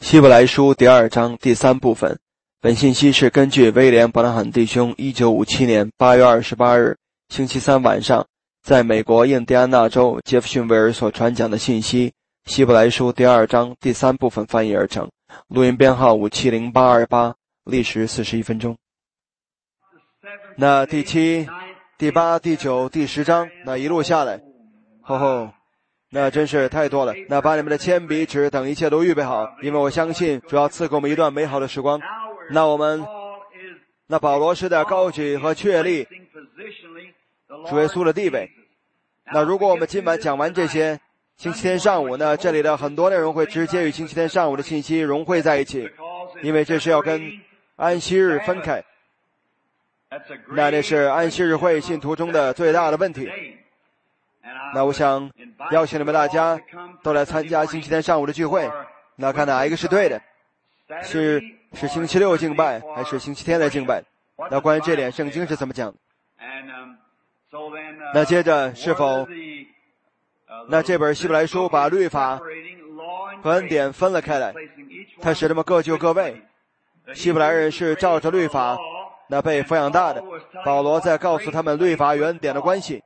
希伯来书第2章第3部分，本信息是根据威廉·伯拉罕弟兄1957年8月28日星期三晚上在美国印第安纳州杰弗逊维尔所传讲的信息。希伯来书第2章第3部分翻译而成，录音编号570828，历时41分钟。那第7、第8、第9、第10章，那一路下来，那真是太多了。那把你们的铅笔、纸等一切都预备好，因为我相信主要赐给我们一段美好的时光。那保罗是在高举和确立主耶稣的地位。那如果我们今晚讲完这些，星期天上午呢，这里的很多内容会直接与星期天上午的信息融汇在一起，因为这是要跟安息日分开。那是安息日会信徒中的最大的问题。那我想邀请你们大家都来参加星期天上午的聚会，那看哪一个是对的，是星期六敬拜还是星期天来敬拜。那关于这点圣经是怎么讲的。那接着是否那这本希伯来书把律法和恩典分了开来，它使他们各就各位。希伯来人是照着律法那被抚养大的，保罗在告诉他们律法与恩典的关系。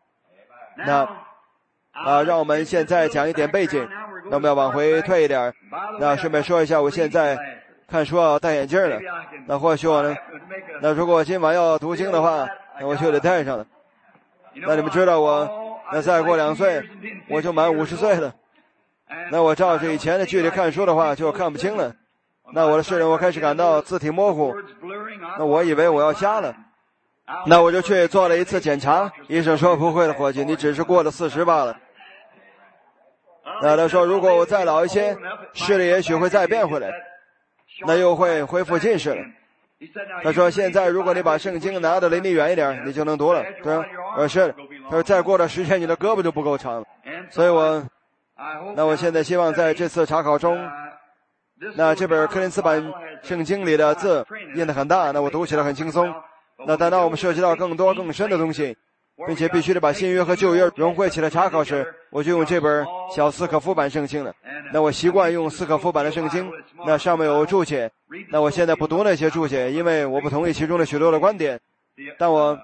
让我们现在讲一点背景。那我们要往回退一点。那顺便说一下，我现在看书要戴眼镜了。那或许我呢，那如果今晚要读经的话，那我就得戴上了。那你们知道那再过2岁我就满50岁了。那我照着以前的距离看书的话就看不清了。那我的视力我开始感到字体模糊，那我以为我要瞎了。那我就去做了一次检查，医生说不会的伙计，你只是过了40罢了。那他说如果我再老一些，视力也许会再变回来，那又会恢复近视了。他说现在如果你把圣经拿得离你远一点，你就能读了。对啊，是的。他说再过段时间你的胳膊就不够长了。所以我现在希望在这次查考中，那这本柯林斯版圣经里的字印得很大，那我读起来很轻松。那但当我们涉及到更多更深的东西，并且必须得把新约和旧约融汇起来查考时，我就用这本小斯可夫版圣经了。那我习惯用斯可夫版的圣经，那上面有注解。那我现在不读那些注解，因为我不同意其中的许多的观点，但我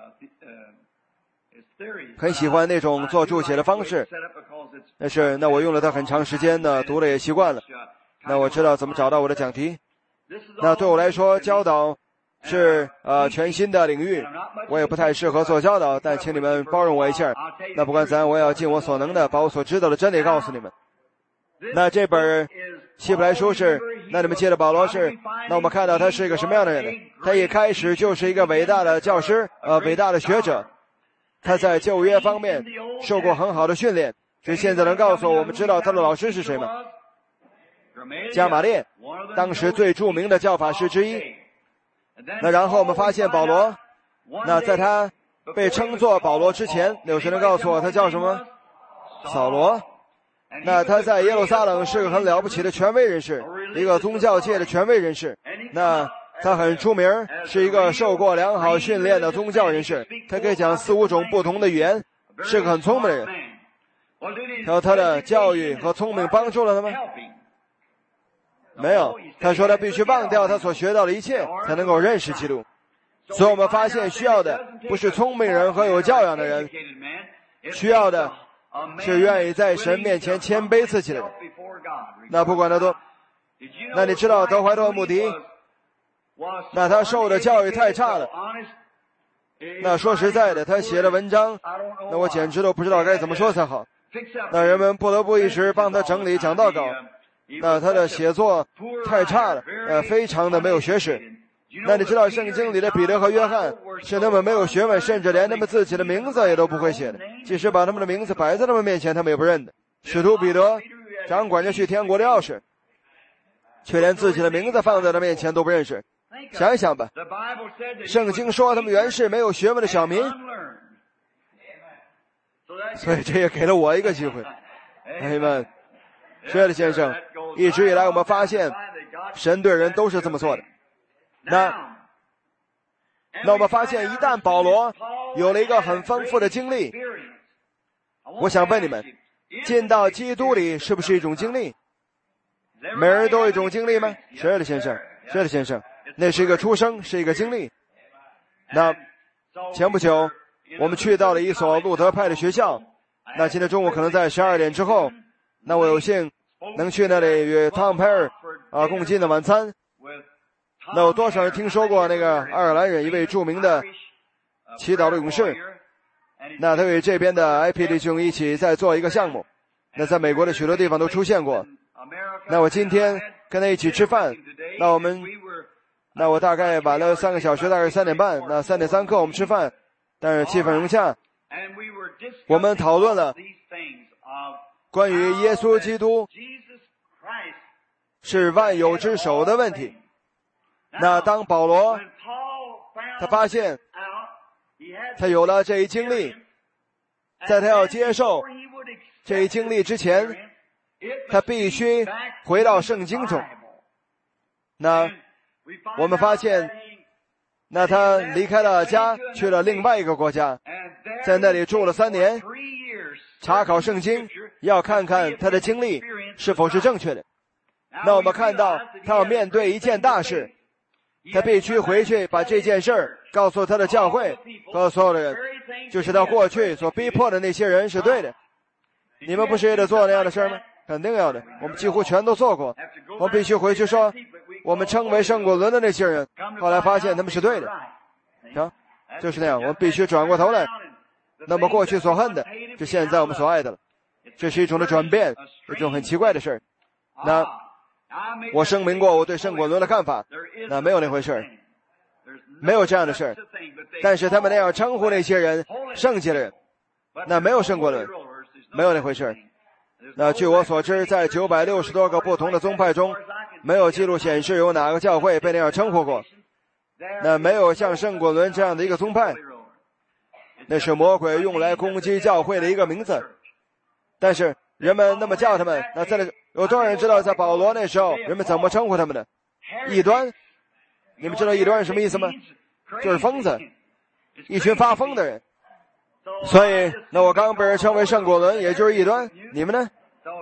很喜欢那种做注解的方式。那我用了它很长时间呢，读了也习惯了。那我知道怎么找到我的讲题。那对我来说，教导是全新的领域，我也不太适合做教导，但请你们包容我一下。那不管怎样，我也要尽我所能的把我所知道的真理告诉你们。那这本希伯来书那你们接着保罗那我们看到他是一个什么样的人呢？他一开始就是一个伟大的教师，伟大的学者。他在旧约方面受过很好的训练。所以现在能告诉我们知道他的老师是谁吗？加马列，当时最著名的教法师之一。那然后我们发现保罗，那在他被称作保罗之前，有谁能告诉我他叫什么？扫罗。那他在耶路撒冷是个很了不起的权威人士，一个宗教界的权威人士。那他很出名，是一个受过良好训练的宗教人士，他可以讲4、5种不同的语言，是个很聪明的人。然后他的教育和聪明帮助了他吗？没有。他说他必须忘掉他所学到的一切，才能够认识基督。所以我们发现需要的不是聪明人和有教养的人，需要的是愿意在神面前谦卑自己的人。那不管他多，那你知道德怀特·穆迪，那他受的教育太差了。那说实在的，他写的文章，那我简直都不知道该怎么说才好。那人们不得不一时帮他整理讲道稿。那他的写作太差了，非常的没有学识。那你知道圣经里的彼得和约翰是那么没有学问，甚至连他们自己的名字也都不会写的，即使把他们的名字摆在他们面前，他们也不认得。使徒彼得掌管着去天国的钥匙，却连自己的名字放在他面前都不认识。想一想吧，圣经说他们原是没有学问的小民，所以这也给了我一个机会。朋友们，亲爱的先生，一直以来我们发现神对人都是这么做的。那我们发现一旦保罗有了一个很丰富的经历，我想问你们，进到基督里是不是一种经历？ 每人都有一种经历吗？是的，先生，是的，先生，那是一个出生，是一个经历。那前不久我们去到了一所路德派的学校，那今天中午可能在12点之后，那我有幸能去那里与汤佩尔共进的晚餐。那有多少人听说过那个爱尔兰人一位著名的祈祷的勇士？那他与这边的 IP 弟兄一起在做一个项目，那在美国的许多地方都出现过。那我今天跟他一起吃饭，那我大概晚了3个小时，大概3点半，那3点3刻我们吃饭，但是气氛融洽。我们讨论了关于耶稣基督是万有之首的问题。那当保罗他发现他有了这一经历，在他要接受这一经历之前，他必须回到圣经中。那我们发现，那他离开了家，去了另外一个国家，在那里住了3年，查考圣经，要看看他的经历是否是正确的。那我们看到他要面对一件大事，他必须回去把这件事儿告诉他的教会，告诉所有的人，就是他过去所逼迫的那些人是对的。你们不是也得做那样的事吗？肯定要的，我们几乎全都做过。我们必须回去说，我们称为圣果伦的那些人，后来发现他们是对的。就是那样，我们必须转过头来，那么过去所恨的，就现在我们所爱的了。这是一种的转变，一种很奇怪的事儿。那我声明过我对圣果伦的看法，那没有那回事儿，没有这样的事儿。但是他们那样称呼那些人圣洁的人，那没有圣果伦，没有那回事儿。那据我所知，在960多个不同的宗派中，没有记录显示有哪个教会被那样称呼过。那没有像圣果伦这样的一个宗派，那是魔鬼用来攻击教会的一个名字。但是人们那么叫他们，那在有多少人知道在保罗那时候人们怎么称呼他们的？异端。你们知道异端是什么意思吗？就是疯子，一群发疯的人。所以那我刚被人称为圣果伦，也就是异端。你们呢？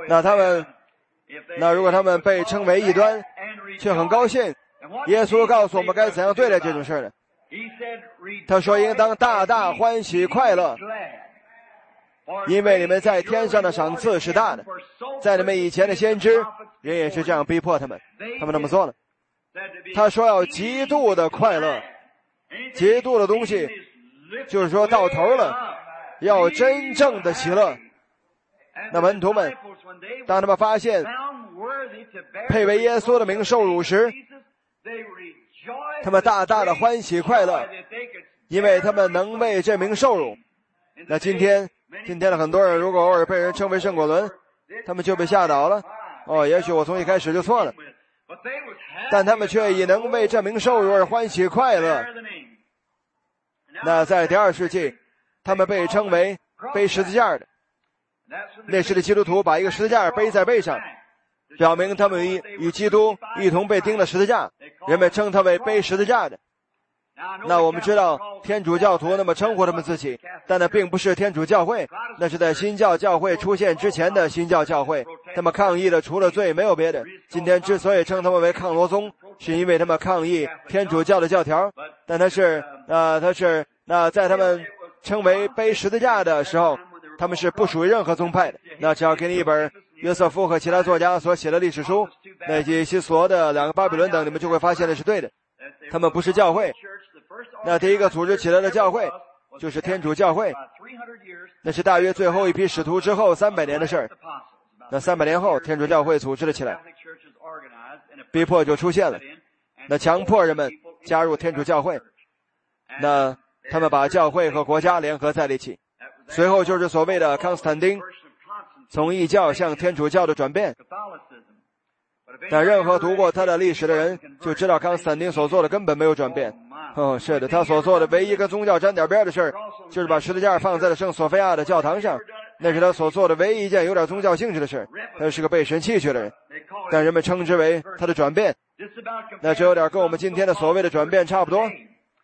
那如果他们被称为异端，却很高兴，耶稣告诉我们该怎样对待这种事呢？他说应当大大欢喜快乐，因为你们在天上的赏赐是大的。在你们以前的先知人也是这样逼迫他们那么做了。他说要极度的快乐，极度的东西就是说到头了，要真正的喜乐。那门徒们当他们发现配为耶稣的名受辱时，他们大大的欢喜快乐，因为他们能为这名受辱。那今天的很多人如果偶尔被人称为圣果伦，他们就被吓倒了。也许我从一开始就错了，但他们却以能为这名受辱而欢喜快乐。那在第2世纪，他们被称为背十字架的。那时的基督徒把一个十字架背在背上，表明他们与基督一同被钉了十字架，人们称他为背十字架的。那我们知道天主教徒那么称呼他们自己，但那并不是天主教会，那是在新教教会出现之前的新教教会。他们抗议的除了罪没有别的。今天之所以称他们为抗罗宗，是因为他们抗议天主教的教条，但在他们称为背十字架的时候，他们是不属于任何宗派的。那只要给你一本约瑟夫和其他作家所写的历史书，那以及所的2个巴比伦等，你们就会发现那是对的。他们不是教会。那第一个组织起来的教会就是天主教会，那是大约最后一批使徒之后300年的事儿。那300年后天主教会组织了起来，逼迫就出现了，那强迫人们加入天主教会。那他们把教会和国家联合在一起，随后就是所谓的康斯坦丁从异教向天主教的转变。但任何读过他的历史的人就知道康斯坦丁所做的根本没有转变。是的，他所做的唯一跟宗教沾点边的事儿，就是把十字架放在了圣索菲亚的教堂上，那是他所做的唯一一件有点宗教性质的事。他是个被神弃绝的人，但人们称之为他的转变。那这有点跟我们今天的所谓的转变差不多。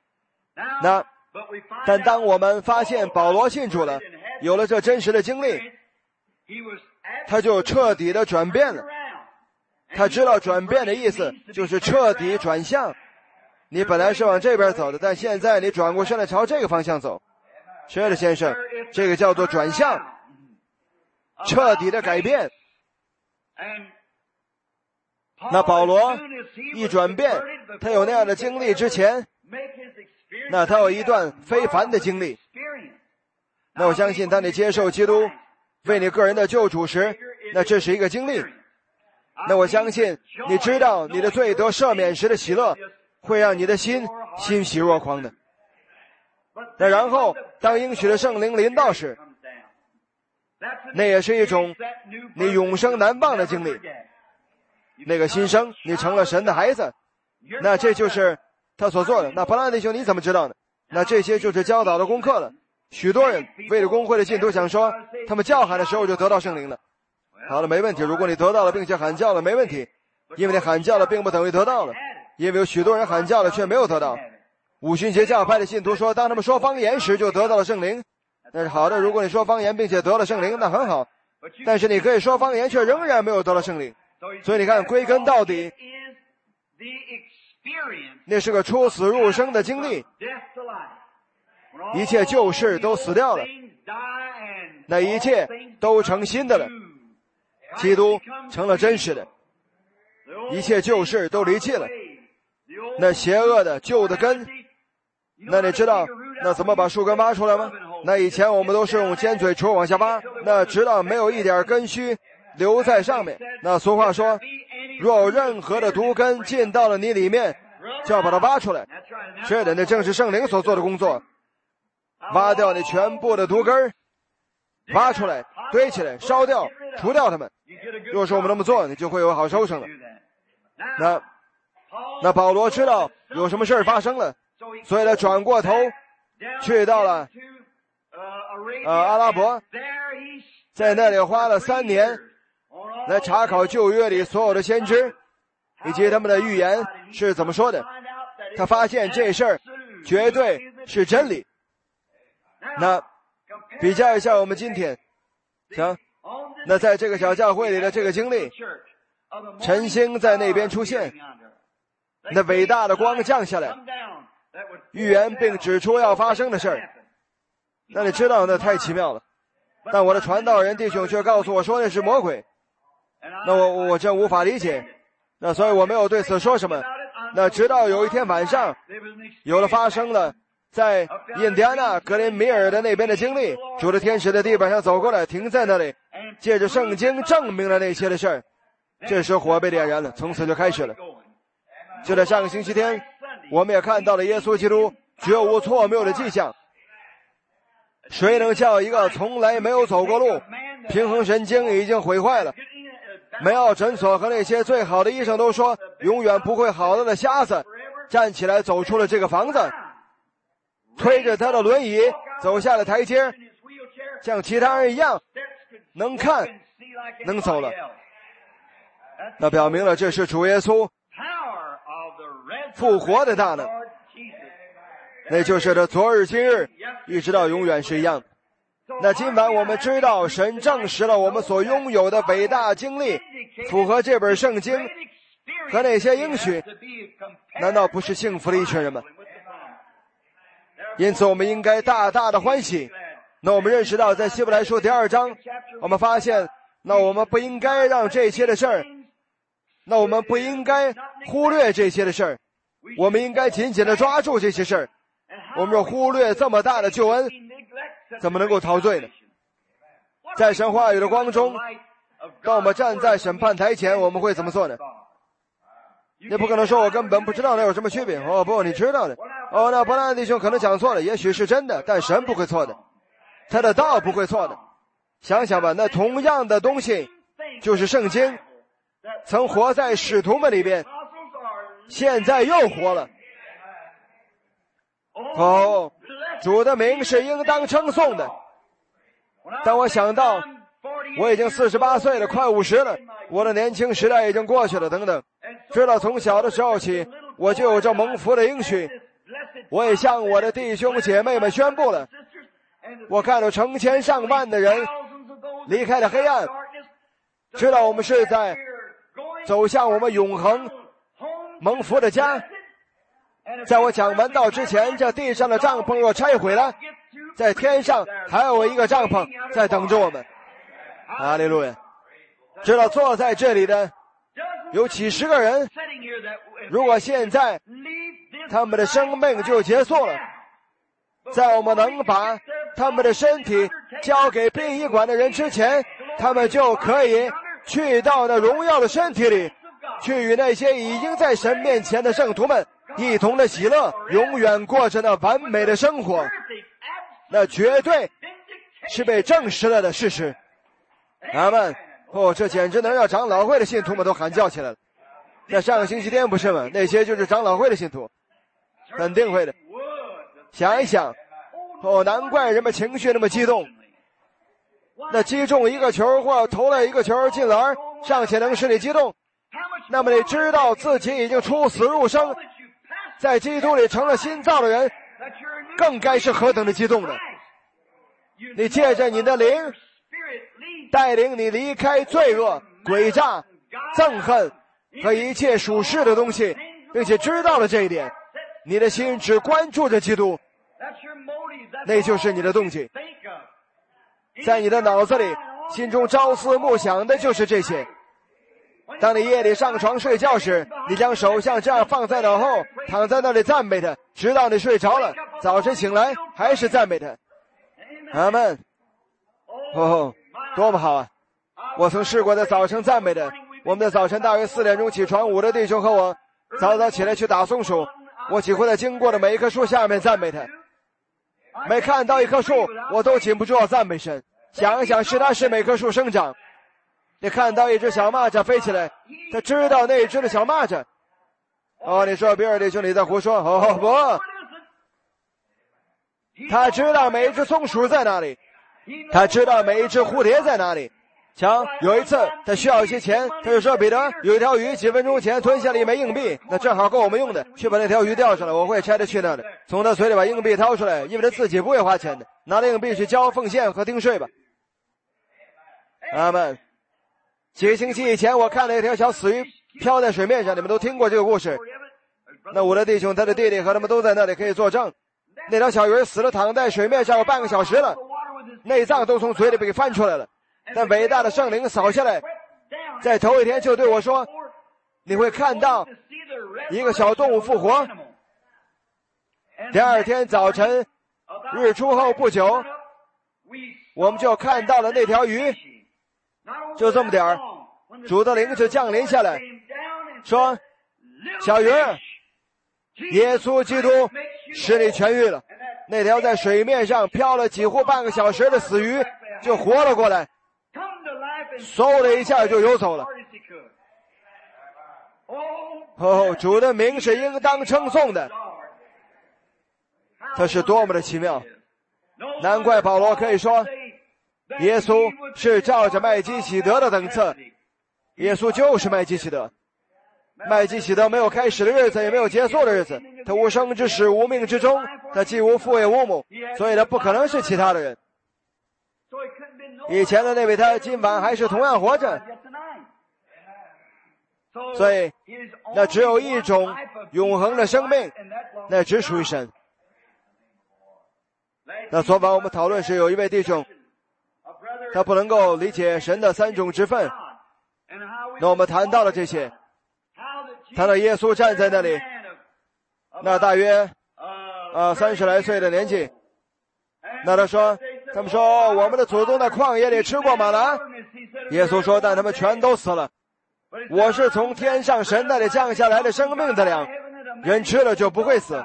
但当我们发现保罗信主了，有了这真实的经历，他就彻底的转变了。 他知道转变的意思就是彻底转向。你本来是往这边走的，但现在你转过身来朝这个方向走。是的，先生，这个叫做转向，彻底的改变。那保罗一转变，他有那样的经历之前，那他有一段非凡的经历。那我相信当你接受基督为你个人的救主时，那这是一个经历。那我相信你知道你的罪得赦免时的喜乐会让你的心欣喜若狂的。那然后当应许的圣灵临到时，那也是一种你永生难忘的经历。那个新生，你成了神的孩子，那这就是他所做的。那伯拉弟兄你怎么知道呢？那这些就是教导的功课了。许多人为了公会的信徒想说他们叫喊的时候就得到圣灵了。好了，没问题，如果你得到了并且喊叫了没问题，因为你喊叫了并不等于得到了，因为有许多人喊叫了却没有得到。五旬节教派的信徒说当他们说方言时就得到了圣灵，那是好的，如果你说方言并且得了圣灵那很好，但是你可以说方言却仍然没有得到圣灵。所以你看归根到底那是个出死入生的经历，一切旧事都死掉了，那一切都成新的了，基督成了真实的，一切旧事都离弃了，那邪恶的旧的根，那你知道那怎么把树根挖出来吗？那以前我们都是用尖嘴锄往下挖，那直到没有一点根须留在上面。那俗话说若有任何的毒根进到了你里面，就要把它挖出来。是的，那正是圣灵所做的工作，挖掉你全部的毒根，挖出来堆起来烧掉除掉它们。若是我们那么做，你就会有好收成了。那保罗知道有什么事发生了，所以他转过头去到了阿拉伯，在那里花了3年来查考旧约里所有的先知以及他们的预言是怎么说的。他发现这事儿绝对是真理。那比较一下我们今天行，那在这个小教会里的这个经历，晨星在那边出现，那伟大的光降下来，预言并指出要发生的事儿。那你知道那太奇妙了，但我的传道人弟兄却告诉我说那是魔鬼。那我真无法理解，那所以我没有对此说什么。那直到有一天晚上有了发生了在印第安纳格林米尔的那边的经历，主的天使在地板上走过来停在那里，借着圣经证明了那些的事儿。这时火被点燃了，从此就开始了。就在上个星期天我们也看到了耶稣基督绝无错谬的迹象。谁能叫一个从来没有走过路，平衡神经已经毁坏了，梅奥诊所和那些最好的医生都说永远不会好的瞎子站起来走出了这个房子，推着他的轮椅走下了台阶，像其他人一样能看能走了。那表明了这是主耶稣复活的大能，那就是他昨日今日一直到永远是一样的。那今晚我们知道神证实了我们所拥有的伟大经历符合这本圣经和那些应许，难道不是幸福的一群人吗？因此我们应该大大的欢喜。那我们认识到在希伯来书第2章我们发现，那我们不应该让这些的事儿，那我们不应该忽略这些的事儿，我们应该紧紧地抓住这些事儿。我们若忽略这么大的救恩，怎么能够陶醉呢？在神话语的光中，当我们站在审判台前，我们会怎么做呢？你不可能说我根本不知道那有什么区别。哦不，你知道的。哦，那伯拉弟兄可能讲错了，也许是真的，但神不会错的，他的道不会错的。想想吧，那同样的东西就是圣经曾活在使徒们里边，现在又活了。哦，主的名是应当称颂的。当我想到我已经48岁了，快50了，我的年轻时代已经过去了等等，知道从小的时候起我就有这蒙福的应许，我也向我的弟兄姐妹们宣布了。我看到成千上万的人离开了黑暗，知道我们是在走向我们永恒蒙福的家。在我讲完道之前，这地上的帐篷若拆毁了，在天上还有一个帐篷在等着我们。哈利路亚！知道坐在这里的有几十个人，如果现在他们的生命就结束了，在我们能把他们的身体交给殡仪馆的人之前，他们就可以去到那荣耀的身体里，去与那些已经在神面前的圣徒们一同的喜乐，永远过着那完美的生活。那绝对是被证实了的事实。阿们。这简直能让长老会的信徒们都喊叫起来了。在上个星期天不是吗？那些就是长老会的信徒，肯定会的。想一想，难怪人们情绪那么激动。那击中一个球或投了一个球进篮，尚且能使你激动，那么你知道自己已经出死入生，在基督里成了新造的人，更该是何等的激动呢？你借着你的灵带领你离开罪恶、诡诈、憎恨和一切属世的东西，并且知道了这一点，你的心只关注着基督，那就是你的动机。在你的脑子里，心中朝思暮想的就是这些。当你夜里上床睡觉时，你将手像这样放在脑后，躺在那里赞美他，直到你睡着了，早晨醒来还是赞美他。阿们。多么好啊！我曾试过在早晨赞美的。我们的早晨大约4点钟起床，5的弟兄和我早早起来去打松鼠。我几乎在经过的每一棵树下面赞美他，每看到一棵树我都禁不住要赞美神。想一想，是他使每棵树生长。你看到一只小蚂蚱飞起来，他知道那一只的小蚂蚱。你说比尔弟兄你在胡说。不，他知道每一只松鼠在哪里，他知道每一只蝴蝶在哪里。瞧，有一次他需要一些钱，他就说彼得，有一条鱼几分钟前吞下了1枚硬币，那正好够我们用的，去把那条鱼钓上来，我会差他去那的，从他嘴里把硬币掏出来，因为他自己不会花钱的，拿了硬币去交奉献和丁税吧。阿们。几个星期以前我看了一条小死鱼漂在水面上，你们都听过这个故事。那我的弟兄他的弟弟和他们都在那里可以作证。那条小鱼死了，躺在水面上有半个小时了，内脏都从嘴里被翻出来了。但伟大的圣灵扫下来，在头一天就对我说，你会看到一个小动物复活。第二天早晨日出后不久，我们就看到了那条鱼。就这么点儿，主的灵就降临下来，说，小鱼，耶稣基督使你痊愈了。那条在水面上漂了几乎半个小时的死鱼就活了过来，嗖了一下就游走了。主的名是应当称颂的，这是多么的奇妙。难怪保罗可以说，耶稣是照着麦基洗德的等次。耶稣就是麦基洗德。麦基洗德没有开始的日子，也没有结束的日子，他无生之始，无命之终，他既无父也无母，所以他不可能是其他的人。以前的那位他今晚还是同样活着，所以那只有一种永恒的生命，那只属于神。那昨晚我们讨论时，有一位弟兄他不能够理解神的3种职分，那我们谈到了这些，谈到耶稣站在那里，那大约30来岁的年纪，那他们说我们的祖宗在旷野里吃过玛拿，耶稣说但他们全都死了，我是从天上神那里降下来的生命的粮，人吃了就不会死。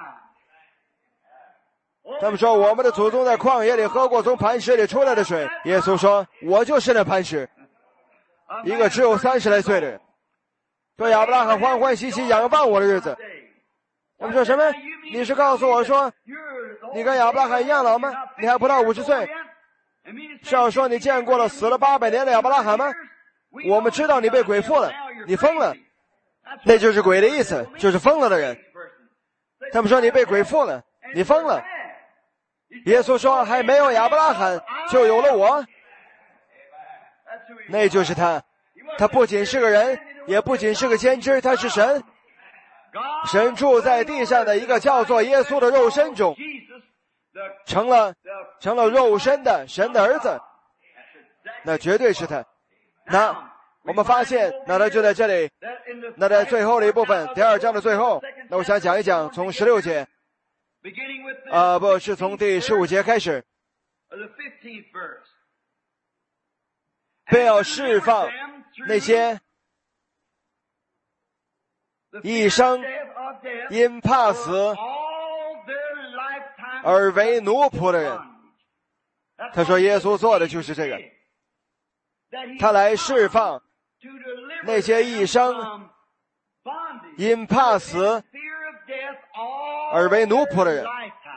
他们说我们的祖宗在旷野里喝过从磐石里出来的水，耶稣说我就是那磐石。一个只有30来岁的人对亚伯拉罕欢欢喜喜仰望我的日子。他们说什么？你是告诉我说你跟亚伯拉罕一样老吗？你还不到50岁，是要说你见过了死了800年的亚伯拉罕吗？我们知道你被鬼附了，你疯了。那就是鬼的意思，就是疯了的人。他们说你被鬼附了，你疯了。耶稣说还没有亚伯拉罕就有了我，那就是他。他不仅是个人， 也不仅是个先知，他是神。神住在地上的一个叫做耶稣的肉身中，成了肉身的神的儿子，那绝对是他。那我们发现，那他就在这里，那在最后的一部分，第2章的最后，那我想讲一讲从16节，不是从第15节开始，便要释放那些一生因怕死而为奴仆的人。他说耶稣做的就是这个，他来释放那些一生因怕死而为奴仆的人。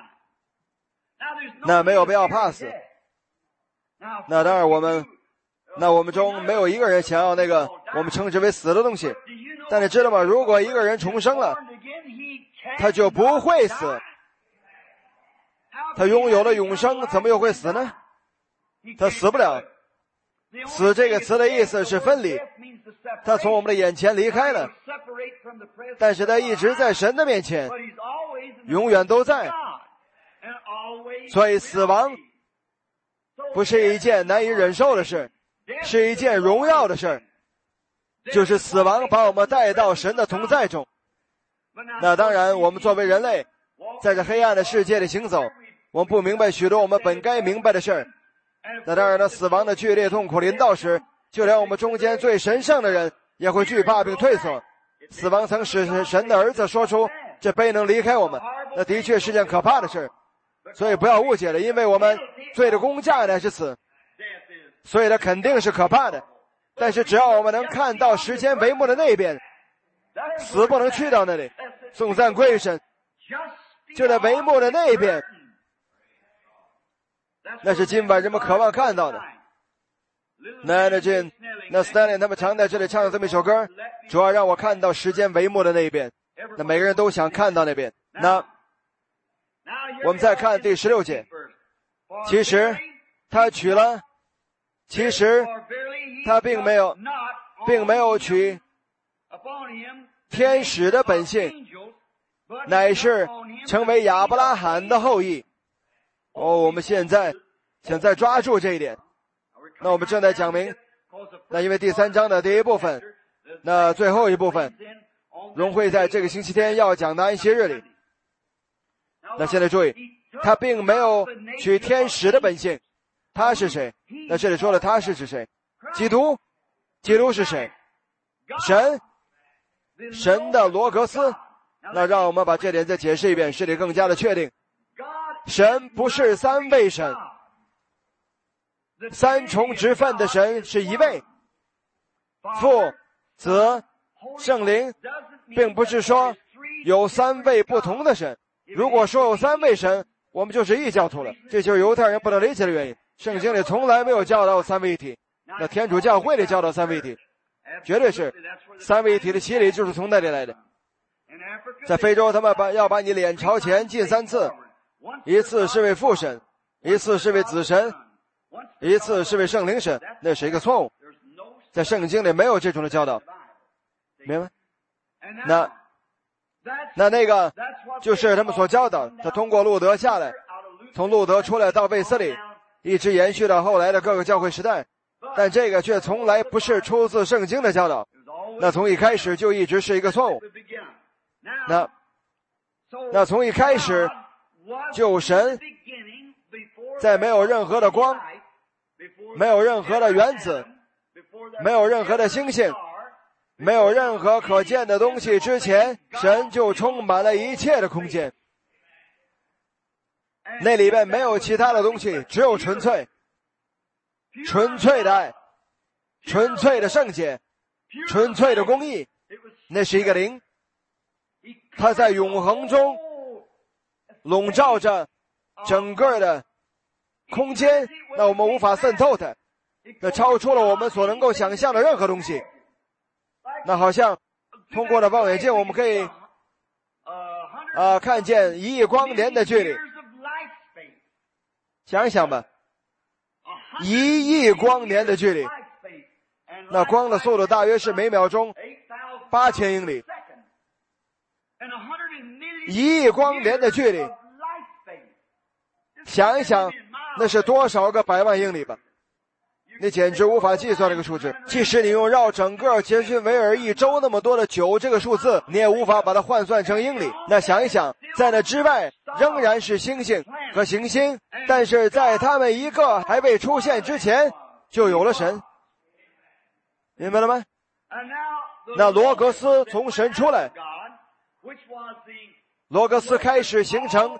那没有必要怕死。那当然我们中没有一个人想要那个我们称之为死的东西。但你知道吗？如果一个人重生了，他就不会死。他拥有了永生，怎么又会死呢？他死不了。死这个词的意思是分离，他从我们的眼前离开了，但是他一直在神的面前，永远都在。所以死亡不是一件难以忍受的事，是一件荣耀的事，就是死亡把我们带到神的同在中。那当然我们作为人类在这黑暗的世界里行走，我们不明白许多我们本该明白的事儿。那当然了，死亡的剧烈痛苦临到时，就连我们中间最神圣的人也会惧怕并退缩。死亡曾使神的儿子说出这杯能离开我们，那的确是件可怕的事。所以不要误解了，因为我们罪的工价乃是死，所以它肯定是可怕的。但是只要我们能看到时间帷幕的那边，死不能去到那里。颂赞归于神，就在帷幕的那边，那是今晚人们渴望看到的。那 Stanley 他们常在这里唱这么一首歌，主要让我看到时间帷幕的那一边。那每个人都想看到那边。那我们再看第16节，其实他并没有取天使的本性，乃是成为亚伯拉罕的后裔。我们现在抓住这一点。那我们正在讲明，那因为第3章的第一部分，那最后一部分融会在这个星期天要讲的安息日里。那现在注意，他并没有取天使的本性。他是谁？那这里说了他是指谁？基督是谁？神的罗格斯。那让我们把这点再解释一遍，使你更加的确定。神不是三位神，三重职分的神是一位，父、子、圣灵，并不是说有3位不同的神。如果说有3位神，我们就是异教徒了，这就是犹太人不能理解的原因。圣经里从来没有教导3位一体，那天主教会里教导3位一体，绝对是3位一体的洗礼就是从那里来的。在非洲，他们要把你脸朝前进3次，一次是为父神，一次是为子神，一次是为圣灵神，那是一个错误。在圣经里没有这种的教导，明白？那个就是他们所教导。他通过路德下来，从路德出来到卫斯理，一直延续到后来的各个教会时代，但这个却从来不是出自圣经的教导，那从一开始就一直是一个错误。那从一开始就神在没有任何的光，没有任何的原子，没有任何的星星，没有任何可见的东西之前，神就充满了一切的空间。那里面没有其他的东西，只有纯粹的爱，纯粹的圣洁，纯粹的公义。那是一个灵，它在永恒中笼罩着整个的空间，那我们无法渗透它，那超出了我们所能够想象的任何东西。那好像通过了望远镜，我们可以看见1亿光年的距离。想一想吧，1亿光年的距离，那光的速度大约是每秒钟 8000英里，1亿光年的距离，想一想，那是多少个100万英里吧？你简直无法计算这个数字。即使你用绕整个杰逊维尔一周那么多的9这个数字，你也无法把它换算成英里。那想一想，在那之外仍然是星星和行星，但是在他们一个还未出现之前，就有了神。明白了吗？那罗格斯从神出来，罗格斯开始形成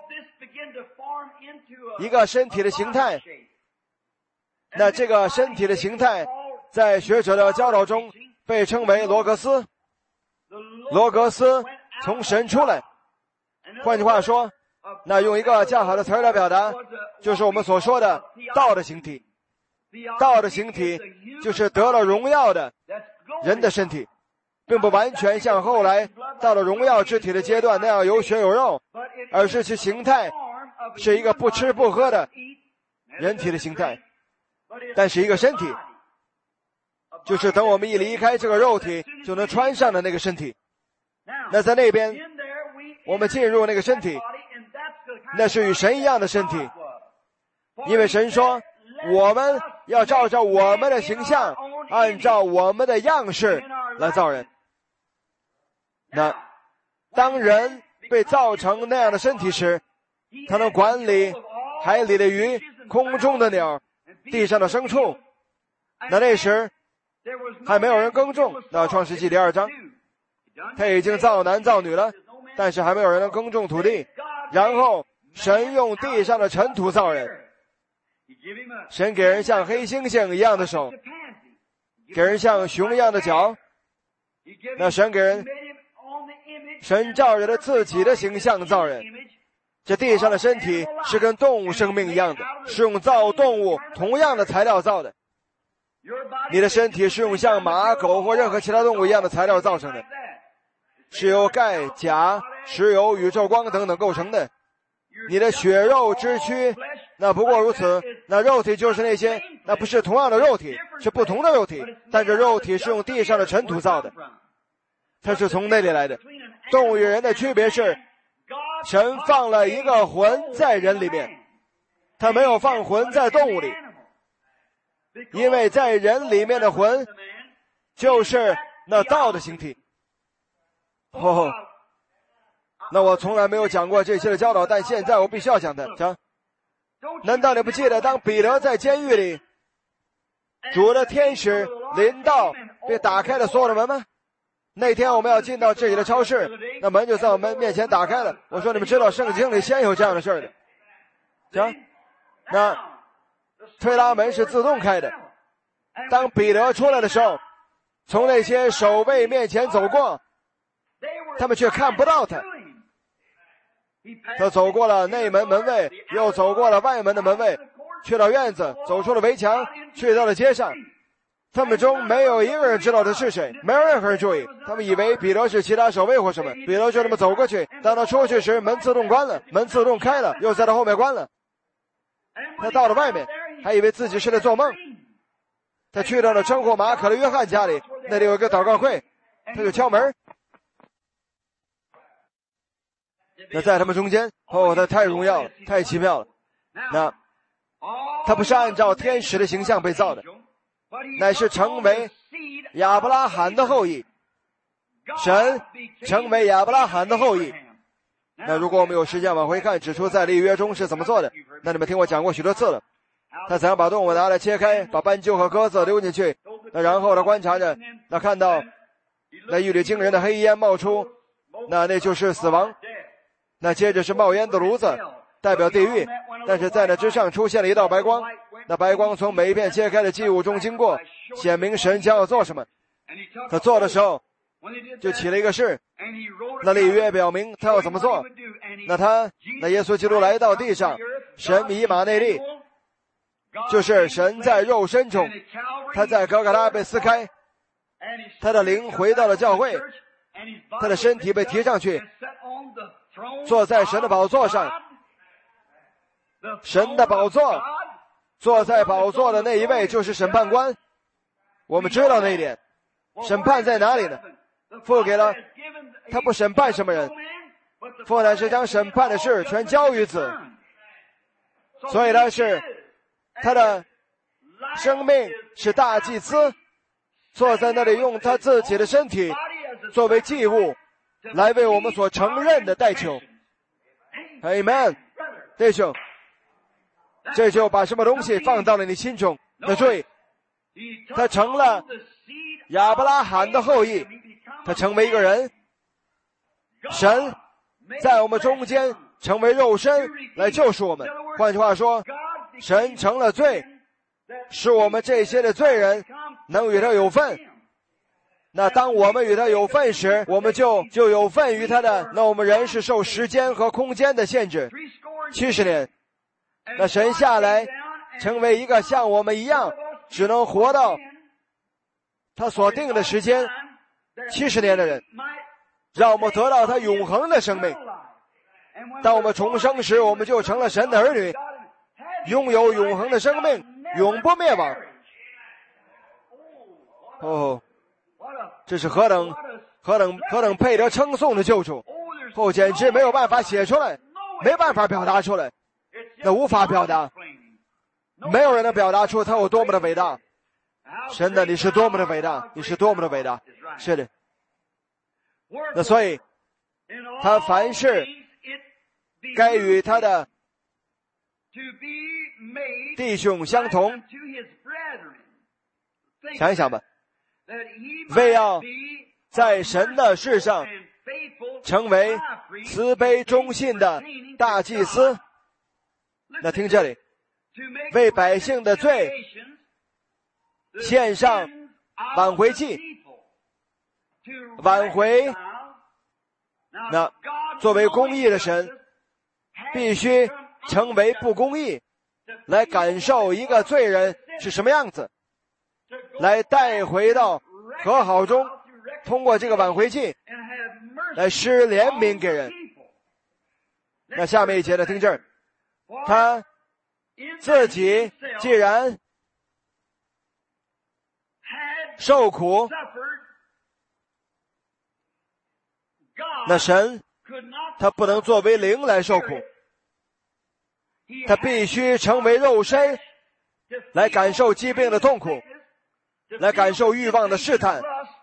一个身体的形态。那这个身体的形态在学者的教导中被称为罗格斯。罗格斯从神出来，换句话说，那用一个较好的词儿来表达，就是我们所说的道的形体。道的形体就是得了荣耀的人的身体，并不完全像后来到了荣耀之体的阶段那样有血有肉，而是其形态是一个不吃不喝的人体的形态。但是一个身体，就是等我们一离开这个肉体就能穿上的那个身体。那在那边我们进入那个身体，那是与神一样的身体，因为神说我们要照着我们的形象，按照我们的样式来造人。那当人被造成那样的身体时，他能管理海里的鱼、空中的鸟、地上的牲畜。那时还没有人耕种。那创世纪第2章，他已经造男造女了，但是还没有人能耕种土地。然后神用地上的尘土造人，神给人像黑猩猩一样的手，给人像熊一样的脚。那神照着自己的形象造人。这地上的身体是跟动物生命一样的，是用造动物同样的材料造的。你的身体是用像马、狗或任何其他动物一样的材料造成的，是由钙、钾、石油、宇宙光等等构成的。你的血肉之躯那不过如此。那肉体就是那些，那不是同样的肉体，是不同的肉体，但这肉体是用地上的尘土造的，它是从那里来的。动物与人的区别是，神放了一个魂在人里面，他没有放魂在动物里，因为在人里面的魂就是那道的形体。那我从来没有讲过这些的教导，但现在我必须要讲的。讲，难道你不记得当彼得在监狱里，主的天使临到并打开了所有的门吗？那天我们要进到这里的超市，那门就在我们面前打开了。我说你们知道圣经里先有这样的事的。行，那推拉门是自动开的。当彼得出来的时候，从那些守卫面前走过，他们却看不到他。他走过了内门门卫，又走过了外门的门卫，去到院子，走出了围墙，去到了街上。他们中没有一个人知道他是谁，没有任何人注意。他们以为彼得是其他守卫或什么。彼得就这么走过去，当他出去时，门自动关了，门自动开了，又在他后面关了。他到了外面，还以为自己是在做梦。他去到了称呼马可的约翰家里，那里有一个祷告会，他就敲门。那在他们中间，他太荣耀了，太奇妙了。那他不是按照天使的形象被造的，乃是成为亚伯拉罕的后裔。神成为亚伯拉罕的后裔。那如果我们有时间往回看，指出在立约中是怎么做的，那你们听我讲过许多次了。他怎样把动物拿来切开，把斑鸠和鸽子丢进去，那然后他观察着，那看到那一缕惊人的黑烟冒出，那就是死亡。那接着是冒烟的炉子，代表地狱，但是在那之上出现了一道白光，那白光从每一片切开的祭物中经过，显明神将要做什么。他做的时候就起了一个誓，那立约表明他要怎么做。那耶稣基督来到地上，神以马内利，就是神在肉身中，他在哥哥拉被撕开，他的灵回到了教会，他的身体被提上去，坐在神的宝座上。神的宝座，坐在宝座的那一位就是审判官。我们知道那一点。审判在哪里呢？ 父给了他，不审判什么人，父乃是将审判的事全交于子，所以他的生命是大祭司，坐在那里用他自己的身体作为祭物来为我们所承认的代求。 Amen， 弟兄，这就把什么东西放到了你心中的罪，他成了亚伯拉罕的后裔，他成为一个人，神在我们中间成为肉身来救赎我们。换句话说，神成了罪，使我们这些的罪人能与他有份。那当我们与他有份时，我们就有份于他的。那我们人是受时间和空间的限制，70年。那神下来成为一个像我们一样只能活到他所定的时间70年的人，让我们得到他永恒的生命。当我们重生时，我们就成了神的儿女，拥有永恒的生命，永不灭亡。哦，这是何等配得称颂的救主！哦，简直没有办法写出来，没办法表达出来，那无法表达，没有人能表达出他有多么的伟大。神的，你是多么的伟大，你是多么的伟大！是的。那所以他凡事该与他的弟兄相同。想一想吧，为要在神的事上成为慈悲忠信的大祭司。那听这里，为百姓的罪献上挽回祭，挽回。那作为公义的神必须成为不公义，来感受一个罪人是什么样子，来带回到和好中，通过这个挽回祭来施怜悯给人。那下面一节的听这儿，他自己既然受苦，那神他不能作为灵来受苦，他必须成为肉身来感受疾病的痛苦，来感受欲望的试探，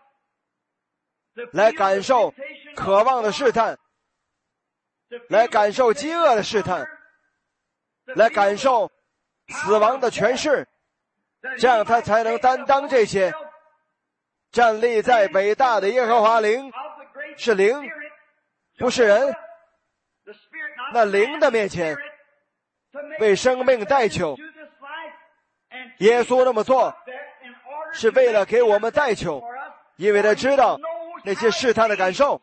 来感受渴望的试探，来感受饥饿的试探，来感受死亡的权势，这样他才能担当这些。站立在伟大的耶和华灵，是灵，不是人，那灵的面前为生命代求。耶稣那么做是为了给我们代求，因为他知道那些试探的感受。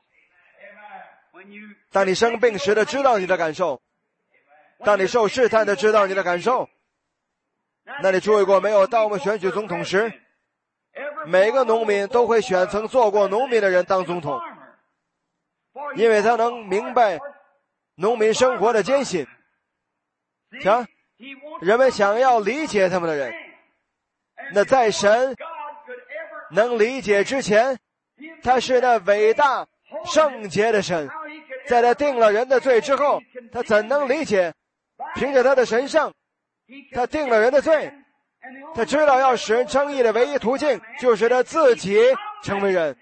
当你生病时的知道你的感受，当你受试探的知道你的感受。那你注意过没有，当我们选举总统时，每个农民都会选曾做过农民的人当总统，因为他能明白农民生活的艰辛。瞧，人们想要理解他们的人，那在神能理解之前，他是那伟大圣洁的神，在他定了人的罪之后，他怎能理解？凭着他的神圣，他定了人的罪，他知道要使人称义的唯一途径就是他自己成为人。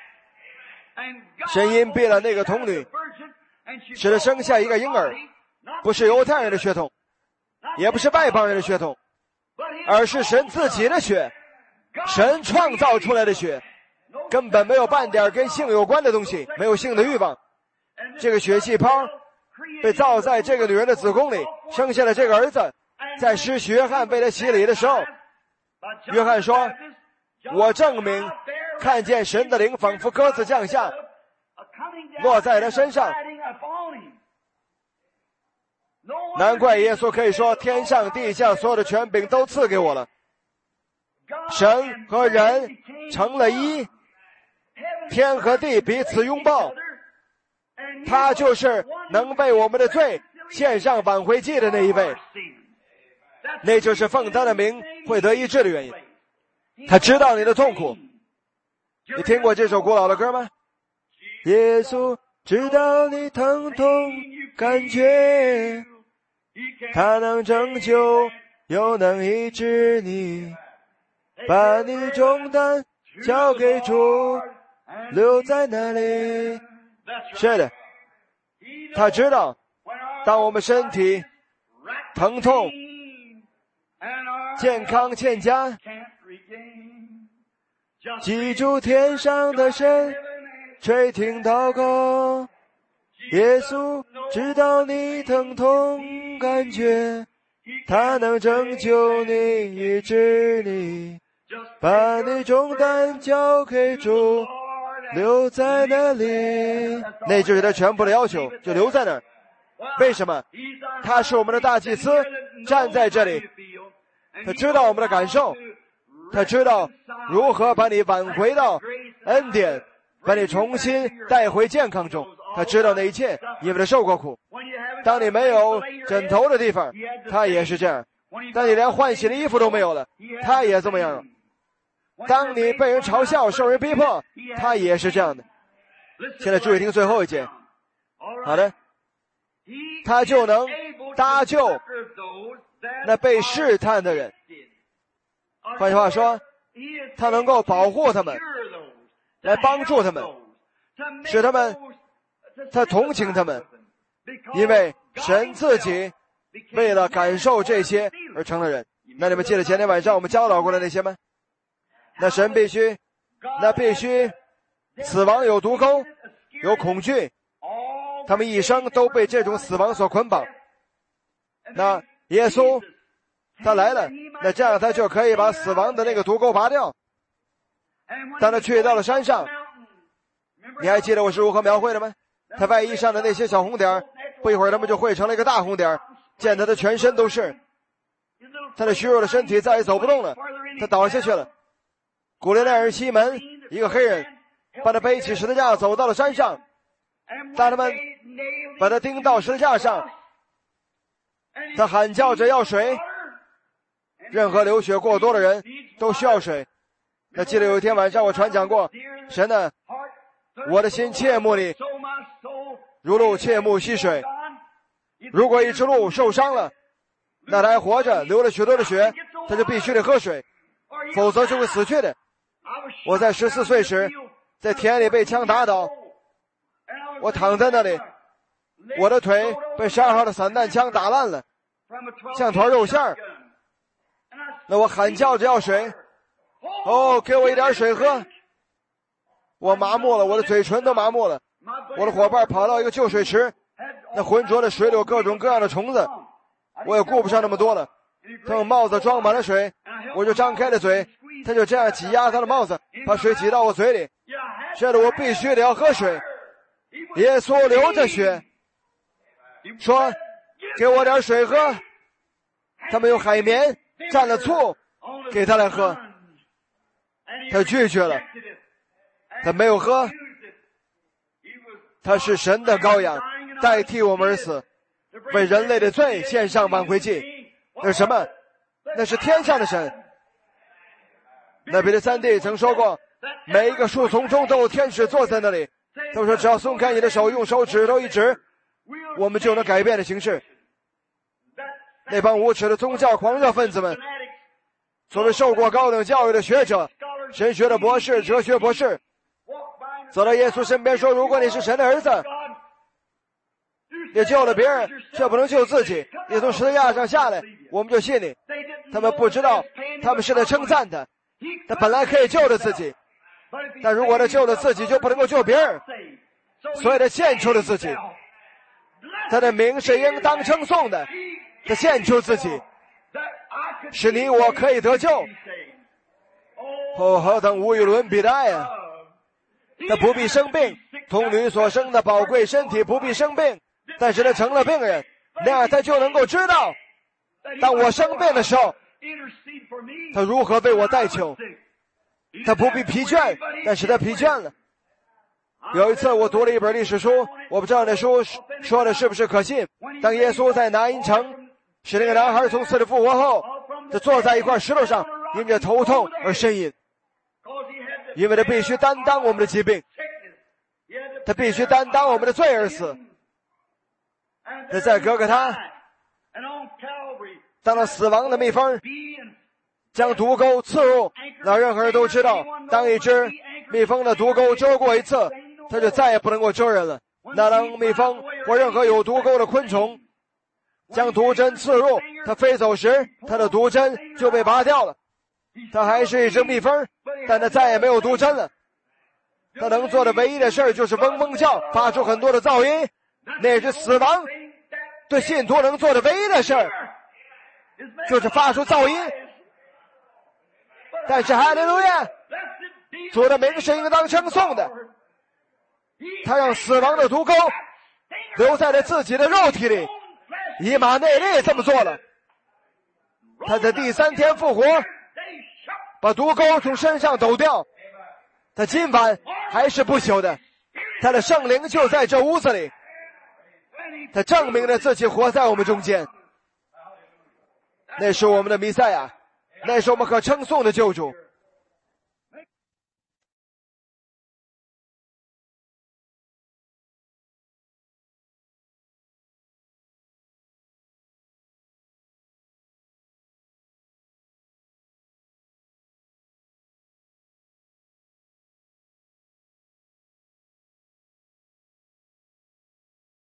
神荫蔽了那个童女，使他生下一个婴儿，不是犹太人的血统，也不是外邦人的血统，而是神自己的血，神创造出来的血，根本没有半点跟性有关的东西，没有性的欲望。这个血细胞被造在这个女人的子宫里，生下了这个儿子。在施洗约翰为他洗礼的时候，约翰说，我证明看见神的灵仿佛鸽子降下，落在他身上。难怪耶稣可以说，天上地下所有的权柄都赐给我了。神和人成了一，天和地彼此拥抱，他就是能为我们的罪献上挽回祭的那一位，那就是奉他的名会得医治的原因。他知道你的痛苦， 你听过这首古老的歌吗？耶稣知道你疼痛感觉，他能拯救又能医治你，把你重担交给主，留在那里。是的，他知道当我们身体疼痛健康欠佳，记住天上的神垂听祷告，耶稣知道你疼痛感觉，他能拯救你医治你，把你重担交给主，留在那里。那就是他全部的要求，就留在那儿。为什么？他是我们的大祭司，站在这里，他知道我们的感受，他知道如何把你挽回到恩典，把你重新带回健康中。他知道那一切，因为他受过苦。当你没有枕头的地方，他也是这样。当你连换洗的衣服都没有了，他也这么样。当你被人嘲笑，受人逼迫，他也是这样的。现在注意听最后一节。好的，他就能搭救那被试探的人。换句话说，他能够保护他们，来帮助他们，使他同情他们，因为神自己为了感受这些而成了人。那你们记得前天晚上我们教导过的那些吗？那神必须死亡有毒钩，有恐惧，他们一生都被这种死亡所捆绑。那耶稣他来了，那这样他就可以把死亡的那个毒钩拔掉。当他去到了山上，你还记得我是如何描绘的吗？他外衣上的那些小红点，不一会儿他们就汇成了一个大红点，见他的全身都是。他的虚弱的身体再也走不动了，他倒下去了。古列奈人西门，一个黑人，把他背起十字架走到了山上。当他们把他钉到十字架上，他喊叫着要水。任何流血过多的人都需要水。那记得有一天晚上我传讲过，神呢，我的心切慕你，如鹿切慕溪水。如果一只鹿受伤了，那它还活着，流了许多的血，它就必须得喝水，否则就会死去的。我在14岁时在田里被枪打倒，我躺在那里，我的腿被12号的散弹枪打烂了，像团肉馅儿。那我喊叫着要水，给我一点水喝。我麻木了，我的嘴唇都麻木了。我的伙伴跑到一个旧水池，那浑浊的水里有各种各样的虫子，我也顾不上那么多了。他用帽子装满了水，我就张开了嘴，他就这样挤压他的帽子，把水挤到我嘴里。这的我必须得要喝水。耶稣流着血说，给我点水喝。他们用海绵蘸了醋给他来喝，他拒绝了，他没有喝。他是神的羔羊，代替我们而死，为人类的罪献上挽回祭。那是什么？那是天上的神。那彼得3弟曾说过，每一个树丛中都有天使坐在那里。他说只要松开你的手，用手指头一指，我们就能改变的形式。那帮无耻的宗教狂热分子们，所谓受过高等教育的学者，神学的博士，哲学博士，走到耶稣身边说，如果你是神的儿子，你救了别人却不能救自己，你从十字架上下来，我们就信你。他们不知道，他们是在称赞他，他本来可以救了自己，但如果他救了自己就不能够救别人，所以他献出了自己。他的名是应当称颂的，他献出自己，使你我可以得救。何等无与伦比的爱啊！他不必生病，童女所生的宝贵身体不必生病，但是他成了病人，那样他就能够知道，当我生病的时候，他如何为我代求。他不必疲倦，但是他疲倦了。有一次我读了一本历史书，我不知道那书说的是不是可信。当耶稣在拿因城使那个男孩从死里复活后，他坐在一块石头上，因着头痛而呻吟。 因为他必须担当我们的疾病，他必须担当我们的罪而死。那在哥哥他当了死亡的蜜蜂，将毒钩刺入，那任何人都知道，当一只蜜蜂的毒钩蛰过一次，它就再也不能够蛰人了。那当蜜蜂或任何有毒钩的昆虫将毒针刺入，它飞走时，它的毒针就被拔掉了。它还是一只蜜蜂，但它再也没有毒针了。它能做的唯一的事就是嗡嗡叫，发出很多的噪音，那是死亡对信徒能做的唯一的事就是发出噪音。但是哈利路亚，主的名是应当称颂的，他让死亡的毒钩留在了自己的肉体里。以马内利这么做了，他在第3天复活，把毒钩从身上抖掉。他今晚还是不朽的，他的圣灵就在这屋子里，他证明了自己活在我们中间。那是我们的弥赛亚，那是我们可称颂的救主。